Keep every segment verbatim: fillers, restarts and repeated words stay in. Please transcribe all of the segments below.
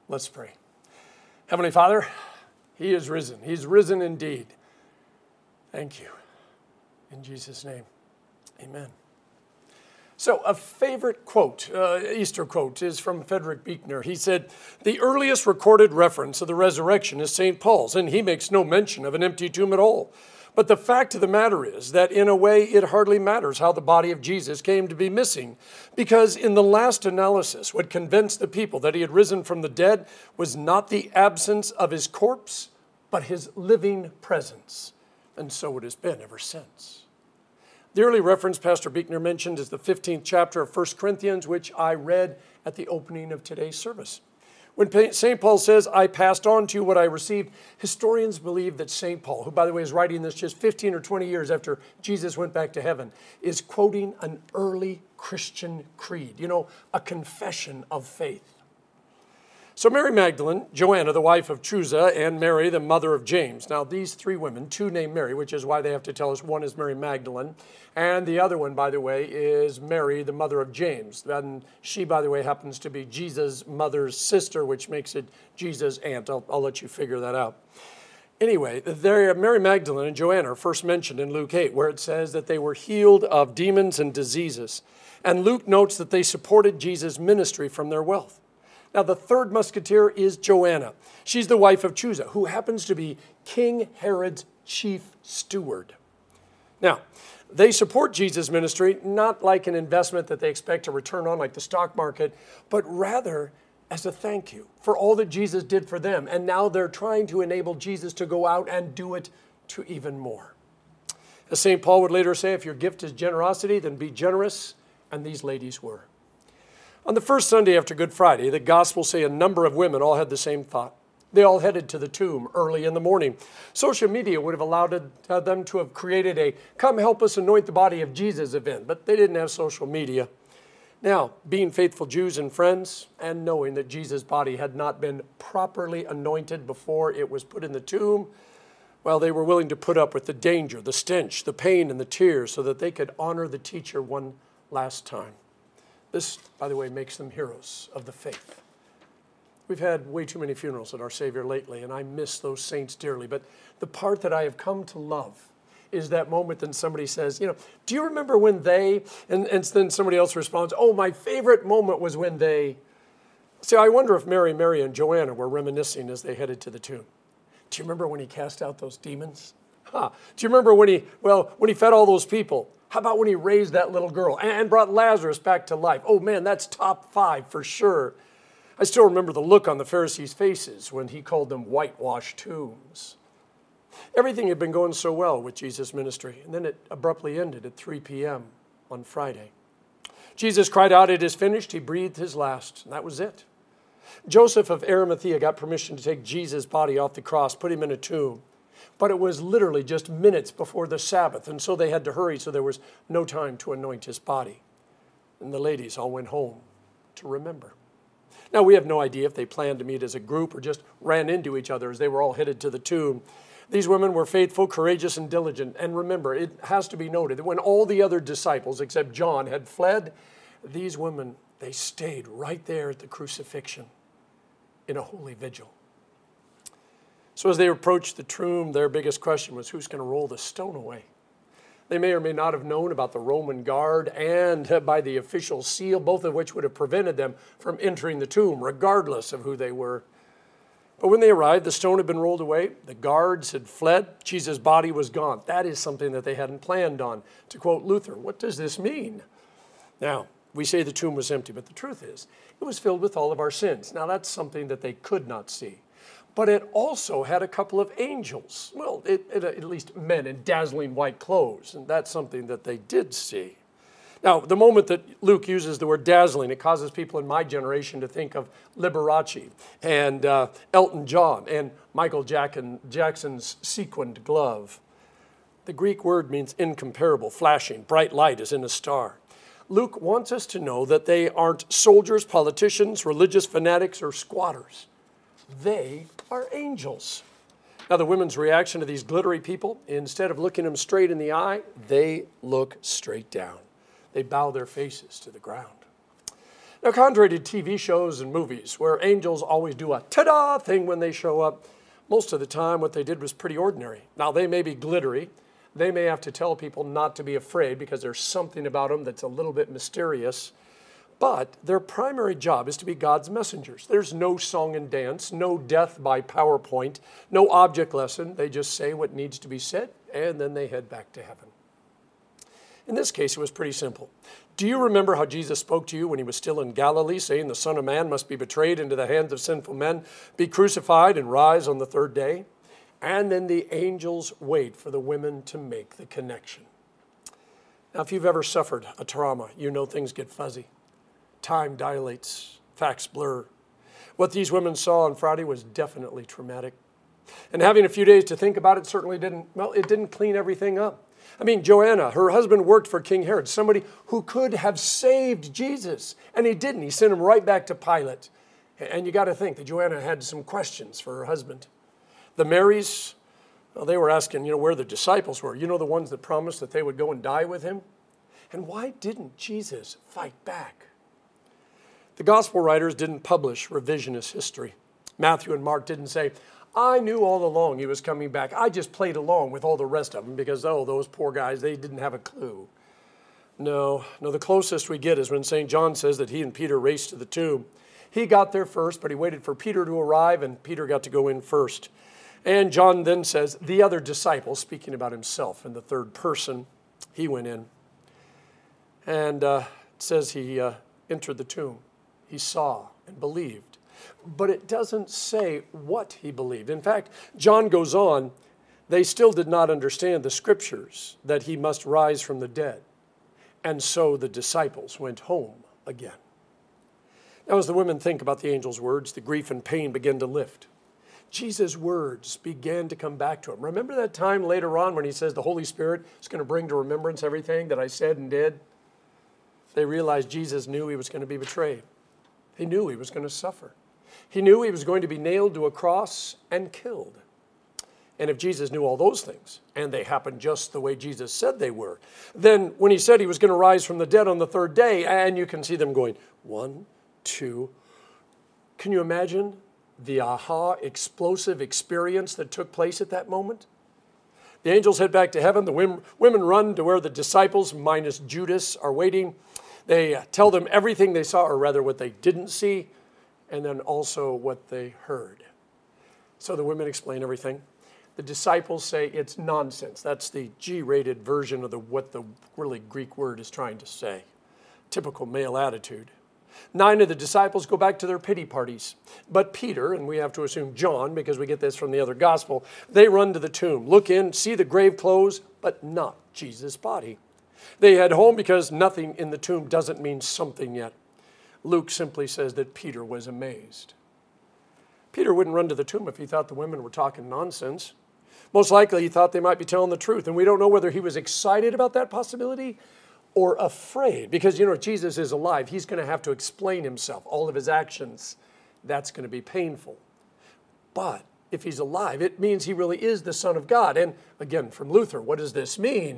Let's pray. Heavenly Father, He is risen. He's risen indeed. Thank you. In Jesus' name, amen. So a favorite quote, uh, Easter quote, is from Frederick Buechner. He said, "The earliest recorded reference of the resurrection is Saint Paul's, and he makes no mention of an empty tomb at all. But the fact of the matter is that in a way it hardly matters how the body of Jesus came to be missing, because in the last analysis, what convinced the people that he had risen from the dead was not the absence of his corpse, but his living presence. And so it has been ever since." The early reference Pastor Buechner mentioned is the fifteenth chapter of First Corinthians, which I read at the opening of today's service. When Saint Paul says, "I passed on to you what I received," historians believe that Saint Paul, who by the way is writing this just fifteen or twenty years after Jesus went back to heaven, is quoting an early Christian creed, you know, a confession of faith. So Mary Magdalene, Joanna, the wife of Chuza, and Mary, the mother of James. Now these three women, two named Mary, which is why they have to tell us one is Mary Magdalene, and the other one, by the way, is Mary, the mother of James. And she, by the way, happens to be Jesus' mother's sister, which makes it Jesus' aunt. I'll, I'll let you figure that out. Anyway, Mary Magdalene and Joanna are first mentioned in Luke eight, where it says that they were healed of demons and diseases. And Luke notes that they supported Jesus' ministry from their wealth. Now, the third musketeer is Joanna. She's the wife of Chuza, who happens to be King Herod's chief steward. Now, they support Jesus' ministry, not like an investment that they expect to return on like the stock market, but rather as a thank you for all that Jesus did for them. And now they're trying to enable Jesus to go out and do it to even more. As Saint Paul would later say, if your gift is generosity, then be generous. And these ladies were. On the first Sunday after Good Friday, the Gospels say a number of women all had the same thought. They all headed to the tomb early in the morning. Social media would have allowed them to have created a "come help us anoint the body of Jesus" event, but they didn't have social media. Now, being faithful Jews and friends, and knowing that Jesus' body had not been properly anointed before it was put in the tomb, well, they were willing to put up with the danger, the stench, the pain, and the tears so that they could honor the teacher one last time. This, by the way, makes them heroes of the faith. We've had way too many funerals at our Savior lately, and I miss those saints dearly. But the part that I have come to love is that moment when somebody says, you know, "Do you remember when they," and, and then somebody else responds, "Oh, my favorite moment was when they." See, I wonder if Mary, Mary, and Joanna were reminiscing as they headed to the tomb. Do you remember when he cast out those demons? Huh. Do you remember when he, well, when he fed all those people? How about when he raised that little girl and brought Lazarus back to life? Oh man, that's top five for sure. I still remember the look on the Pharisees' faces when he called them whitewashed tombs. Everything had been going so well with Jesus' ministry, and then it abruptly ended at three p.m. on Friday. Jesus cried out, "It is finished." He breathed his last, and that was it. Joseph of Arimathea got permission to take Jesus' body off the cross, put him in a tomb. But it was literally just minutes before the Sabbath, and so they had to hurry, so there was no time to anoint his body. And the ladies all went home to remember. Now, we have no idea if they planned to meet as a group or just ran into each other as they were all headed to the tomb. These women were faithful, courageous, and diligent. And remember, it has to be noted that when all the other disciples, except John, had fled, these women, they stayed right there at the crucifixion in a holy vigil. So as they approached the tomb, their biggest question was, who's going to roll the stone away? They may or may not have known about the Roman guard and by the official seal, both of which would have prevented them from entering the tomb, regardless of who they were. But when they arrived, the stone had been rolled away. The guards had fled. Jesus' body was gone. That is something that they hadn't planned on. To quote Luther, what does this mean? Now, we say the tomb was empty, but the truth is, it was filled with all of our sins. Now, that's something that they could not see. But it also had a couple of angels. Well, it, it, at least men in dazzling white clothes. And that's something that they did see. Now, the moment that Luke uses the word dazzling, it causes people in my generation to think of Liberace and uh, Elton John and Michael Jackson's sequined glove. The Greek word means incomparable, flashing, bright light as in a star. Luke wants us to know that they aren't soldiers, politicians, religious fanatics, or squatters. They are angels. Now, the women's reaction to these glittery people, instead of looking them straight in the eye, they look straight down. They bow their faces to the ground. Now, contrary to T V shows and movies, where angels always do a ta-da thing when they show up, most of the time what they did was pretty ordinary. Now, they may be glittery. They may have to tell people not to be afraid because there's something about them that's a little bit mysterious. But their primary job is to be God's messengers. There's no song and dance, no death by PowerPoint, no object lesson. They just say what needs to be said, and then they head back to heaven. In this case, it was pretty simple. Do you remember how Jesus spoke to you when he was still in Galilee, saying the Son of Man must be betrayed into the hands of sinful men, be crucified, and rise on the third day? And then the angels wait for the women to make the connection. Now, if you've ever suffered a trauma, you know things get fuzzy. Time dilates, facts blur. What these women saw on Friday was definitely traumatic. And having a few days to think about it certainly didn't, well, it didn't clean everything up. I mean, Joanna, her husband worked for King Herod, somebody who could have saved Jesus, and he didn't. He sent him right back to Pilate. And you got to think that Joanna had some questions for her husband. The Marys, well, they were asking, you know, where the disciples were. You know, the ones that promised that they would go and die with him? And why didn't Jesus fight back? The gospel writers didn't publish revisionist history. Matthew and Mark didn't say, I knew all along he was coming back. I just played along with all the rest of them because, oh, those poor guys, they didn't have a clue. No, no, the closest we get is when Saint John says that he and Peter raced to the tomb. He got there first, but he waited for Peter to arrive, and Peter got to go in first. And John then says, the other disciple, speaking about himself in the third person, he went in. And uh, it says he uh, entered the tomb. He saw and believed. But it doesn't say what he believed. In fact, John goes on, they still did not understand the scriptures that he must rise from the dead. And so the disciples went home again. Now, as the women think about the angel's words, the grief and pain begin to lift. Jesus' words began to come back to him. Remember that time later on when he says the Holy Spirit is going to bring to remembrance everything that I said and did? They realized Jesus knew he was going to be betrayed. He knew he was going to suffer. He knew he was going to be nailed to a cross and killed. And if Jesus knew all those things, and they happened just the way Jesus said they were, then when he said he was going to rise from the dead on the third day, and you can see them going, one, two. Can you imagine the aha, explosive experience that took place at that moment? The angels head back to heaven. The women run to where the disciples, minus Judas, are waiting. They tell them everything they saw, or rather what they didn't see, and then also what they heard. So the women explain everything. The disciples say it's nonsense. That's the G-rated version of the, what the really Greek word is trying to say. Typical male attitude. Nine of the disciples go back to their pity parties. But Peter, and we have to assume John, because we get this from the other gospel, they run to the tomb, look in, see the grave clothes, but not Jesus' body. They head home because nothing in the tomb doesn't mean something yet. Luke simply says that Peter was amazed. Peter wouldn't run to the tomb if he thought the women were talking nonsense. Most likely he thought they might be telling the truth, and we don't know whether he was excited about that possibility or afraid, because, you know, Jesus is alive. He's going to have to explain himself, all of his actions. That's going to be painful. But if he's alive, it means he really is the Son of God. And again, from Luther, what does this mean?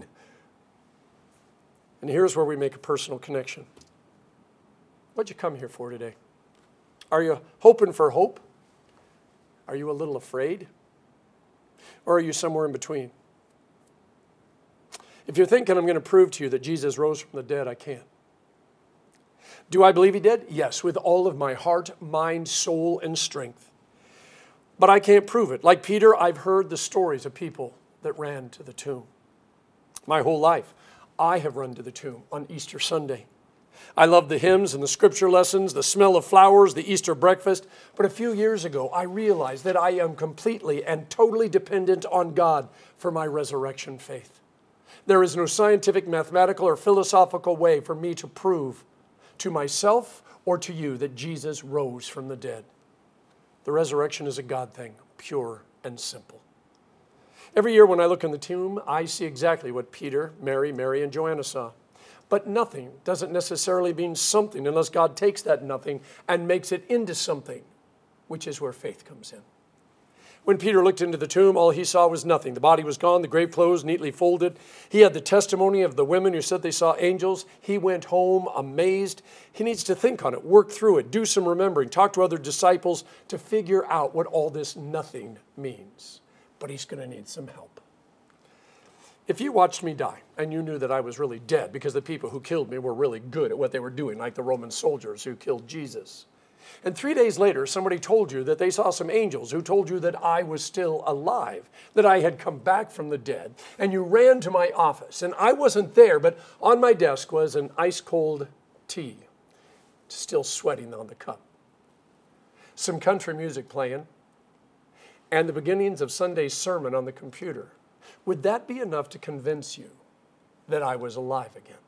And here's where we make a personal connection. What'd you come here for today? Are you hoping for hope? Are you a little afraid? Or are you somewhere in between? If you're thinking I'm going to prove to you that Jesus rose from the dead, I can't. Do I believe he did? Yes, with all of my heart, mind, soul, and strength. But I can't prove it. Like Peter, I've heard the stories of people that ran to the tomb. My whole life, I have run to the tomb on Easter Sunday. I love the hymns and the scripture lessons, the smell of flowers, the Easter breakfast. But a few years ago, I realized that I am completely and totally dependent on God for my resurrection faith. There is no scientific, mathematical, or philosophical way for me to prove to myself or to you that Jesus rose from the dead. The resurrection is a God thing, pure and simple. Every year when I look in the tomb, I see exactly what Peter, Mary, Mary, and Joanna saw. But nothing doesn't necessarily mean something unless God takes that nothing and makes it into something, which is where faith comes in. When Peter looked into the tomb, all he saw was nothing. The body was gone, the grave clothes neatly folded. He had the testimony of the women who said they saw angels. He went home amazed. He needs to think on it, work through it, do some remembering, talk to other disciples to figure out what all this nothing means. But he's going to need some help. If you watched me die and you knew that I was really dead because the people who killed me were really good at what they were doing, like the Roman soldiers who killed Jesus, and three days later, somebody told you that they saw some angels who told you that I was still alive, that I had come back from the dead, and you ran to my office, and I wasn't there, but on my desk was an ice-cold tea, still sweating on the cup, some country music playing, and the beginnings of Sunday's sermon on the computer. Would that be enough to convince you that I was alive again?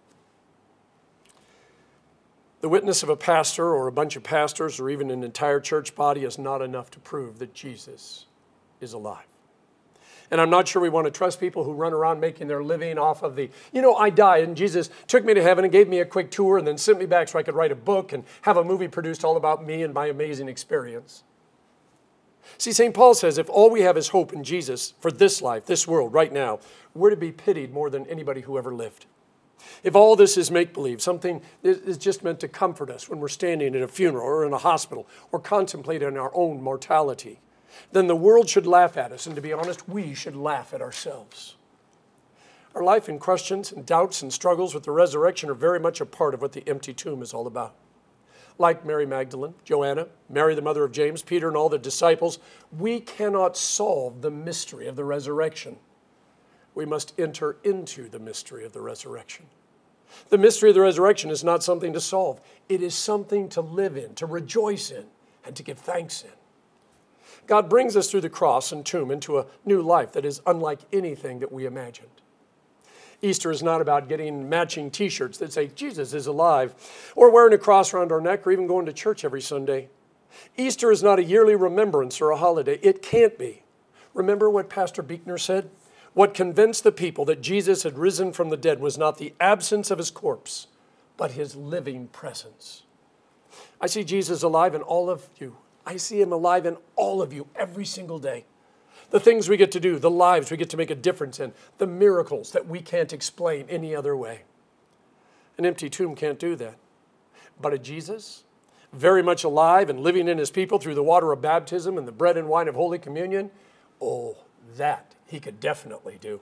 The witness of a pastor or a bunch of pastors or even an entire church body is not enough to prove that Jesus is alive. And I'm not sure we want to trust people who run around making their living off of the, you know, I died and Jesus took me to heaven and gave me a quick tour and then sent me back so I could write a book and have a movie produced all about me and my amazing experience. See, Saint Paul says if all we have is hope in Jesus for this life, this world, right now, we're to be pitied more than anybody who ever lived. If all this is make-believe, something is just meant to comfort us when we're standing in a funeral or in a hospital or contemplating our own mortality, then the world should laugh at us, and to be honest, we should laugh at ourselves. Our life in questions and doubts and struggles with the resurrection are very much a part of what the empty tomb is all about. Like Mary Magdalene, Joanna, Mary the mother of James, Peter, and all the disciples, we cannot solve the mystery of the resurrection. We must enter into the mystery of the resurrection. The mystery of the resurrection is not something to solve. It is something to live in, to rejoice in, and to give thanks in. God brings us through the cross and tomb into a new life that is unlike anything that we imagined. Easter is not about getting matching t-shirts that say, Jesus is alive, or wearing a cross around our neck, or even going to church every Sunday. Easter is not a yearly remembrance or a holiday. It can't be. Remember what Pastor Buechner said? What convinced the people that Jesus had risen from the dead was not the absence of his corpse, but his living presence. I see Jesus alive in all of you. I see him alive in all of you every single day. The things we get to do, the lives we get to make a difference in, the miracles that we can't explain any other way. An empty tomb can't do that. But a Jesus, very much alive and living in his people through the water of baptism and the bread and wine of Holy Communion, oh, that he could definitely do.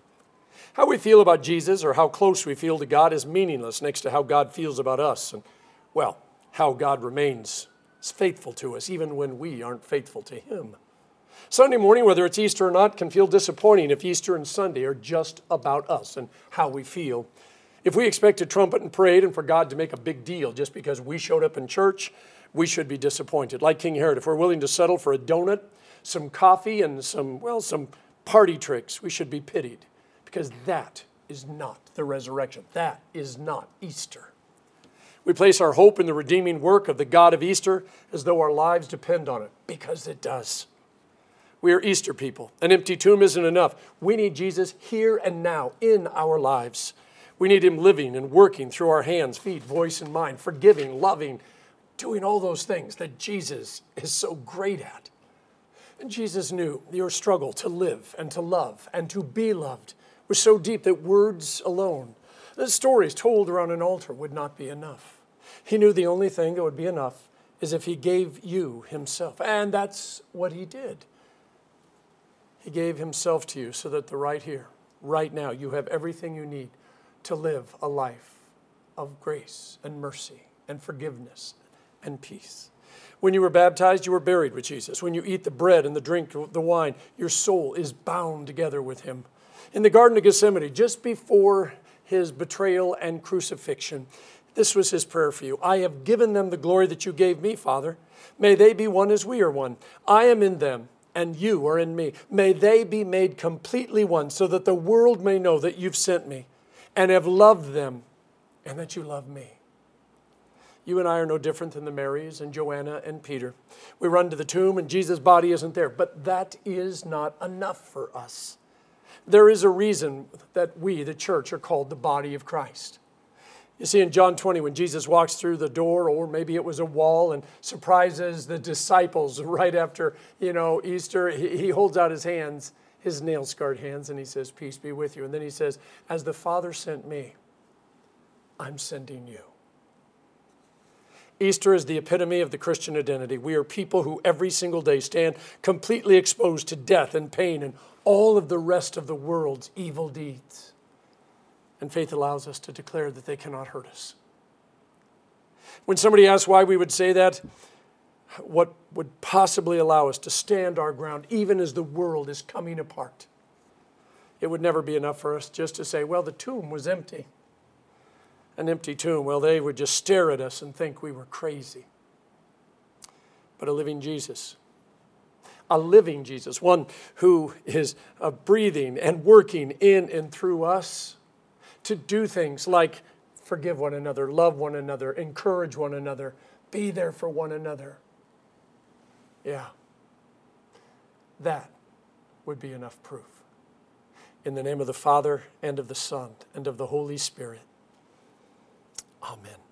How we feel about Jesus or how close we feel to God is meaningless next to how God feels about us and, well, how God remains faithful to us even when we aren't faithful to him. Sunday morning, whether it's Easter or not, can feel disappointing if Easter and Sunday are just about us and how we feel. If we expect a trumpet and parade and for God to make a big deal just because we showed up in church, we should be disappointed. Like King Herod, if we're willing to settle for a donut, some coffee, and some, well, some party tricks, we should be pitied because that is not the resurrection. That is not Easter. We place our hope in the redeeming work of the God of Easter as though our lives depend on it, because it does. We are Easter people. An empty tomb isn't enough. We need Jesus here and now in our lives. We need him living and working through our hands, feet, voice, and mind, forgiving, loving, doing all those things that Jesus is so great at. And Jesus knew your struggle to live and to love and to be loved was so deep that words alone, the stories told around an altar, would not be enough. He knew the only thing that would be enough is if he gave you himself. And that's what he did. He gave himself to you so that the right here, right now, you have everything you need to live a life of grace and mercy and forgiveness and peace. When you were baptized, you were buried with Jesus. When you eat the bread and the drink the wine, your soul is bound together with him. In the Garden of Gethsemane, just before his betrayal and crucifixion, this was his prayer for you. I have given them the glory that you gave me, Father. May they be one as we are one. I am in them, and you are in me. May they be made completely one, so that the world may know that you've sent me and have loved them, and that you love me. You and I are no different than the Marys and Joanna and Peter. We run to the tomb, and Jesus' body isn't there. But that is not enough for us. There is a reason that we, the church, are called the body of Christ. You see, in John twenty, when Jesus walks through the door, or maybe it was a wall, and surprises the disciples right after, you know, Easter, he, he holds out his hands, his nail-scarred hands, and he says, peace be with you. And then he says, as the Father sent me, I'm sending you. Easter is the epitome of the Christian identity. We are people who every single day stand completely exposed to death and pain and all of the rest of the world's evil deeds. And faith allows us to declare that they cannot hurt us. When somebody asks why we would say that, what would possibly allow us to stand our ground even as the world is coming apart? It would never be enough for us just to say, well, the tomb was empty. An empty tomb, well, they would just stare at us and think we were crazy. But a living Jesus, a living Jesus, one who is uh, breathing and working in and through us to do things like forgive one another, love one another, encourage one another, be there for one another. Yeah, that would be enough proof. In the name of the Father, and of the Son, and of the Holy Spirit. Amen.